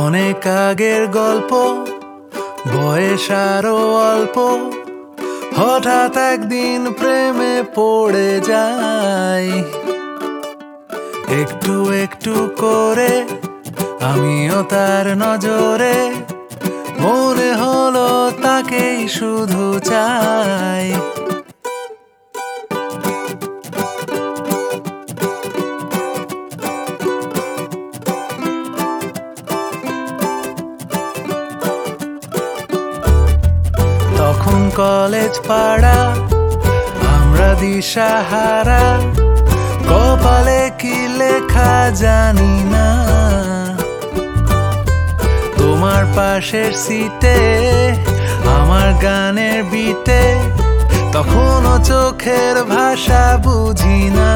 অনেক আগের গল্প, বয়স আরো অল্প, হঠাৎ একদিন প্রেমে পড়ে যাই। একটু একটু করে আমিও তার নজরে, মনে হলো তাকেই শুধু চাই। তখন কলেজ পাড়া, আমরা দিশাহারা, কপালে কি লেখা জানি না। তোমার পাশের সিটে আমার গানের বিটে, তখনও চোখের ভাষা বুঝি না।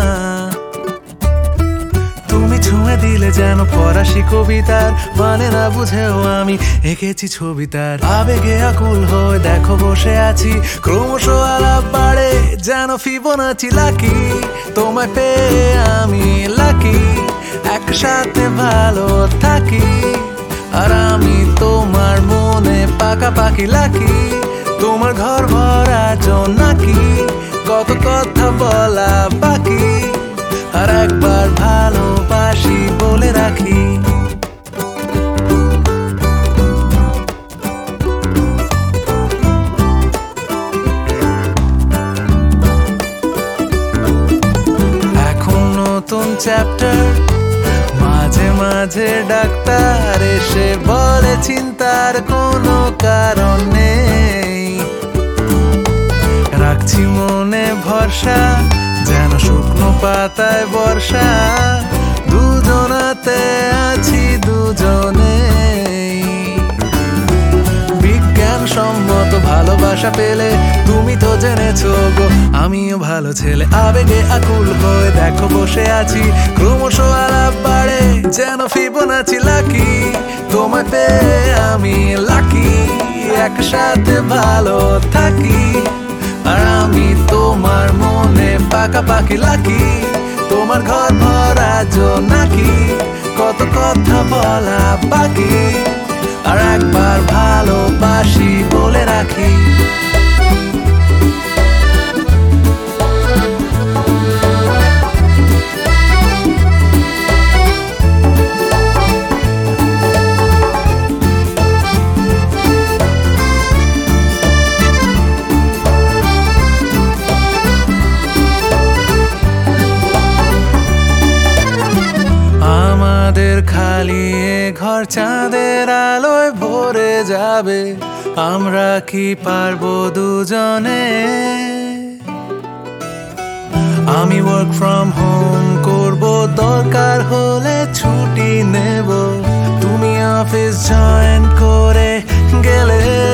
তুমি ছুঁয়ে দিলে যেন ফরাসি কবিতার মানে না বুঝেও আমি এঁকেছি ছবি তার। আবেগে আকুল হয়ে দেখো বসে আছি, ক্রমশ আলাপ বাড়ে যেন ফিবোনাচি লাকি। তোমায় পেয়ে আমি লাকি, একসাথে ভালো থাকি। আর আমি তোমার মনে পাকাপাকি লাকি, তোমার ঘর ভরা জোনাকি, কত কথা বলা বাকি। আর একবার ভালোবাসি বলে রাখি। এখন নতুন চ্যাপ্টার, মাঝে মাঝে ডাক্তার এসে বলে চিন্তার কোনো কারণ নেই। রাখছি মনে ভরসা যেন শুকনো পাতায় বর্ষা, দুজনাতে আছি দুজনেই। বিজ্ঞান সম্মত ভালোবাসা পেলে তুমি তো জেনেছো গো, আমিও ভালো ছেলে। আবেগে আকুল হয়ে দেখো বসে আছি, ক্রমশ আলাপ বাড়ে যেন ফিবোনাচি লাকি। তোমায় পেয়ে আমি লাকি, একসাথে ভালো থাকি। আর আমি তোমার মনে পাকাপাকি লাকি, তোমার ঘর ভরা জোনাকি, কত কথা বলা বাকি। আর একবার ভালোবাসি বলে রাখি। আমাদের খালি এ ঘর চাঁদের আলোয় ভরে যাবে, আমরা কি পারবো দুজনে? আমি ওয়ার্ক ফ্রম হোম করব, দরকার হলে ছুটি নেব। তুমি অফিস জয়েন করে গেলে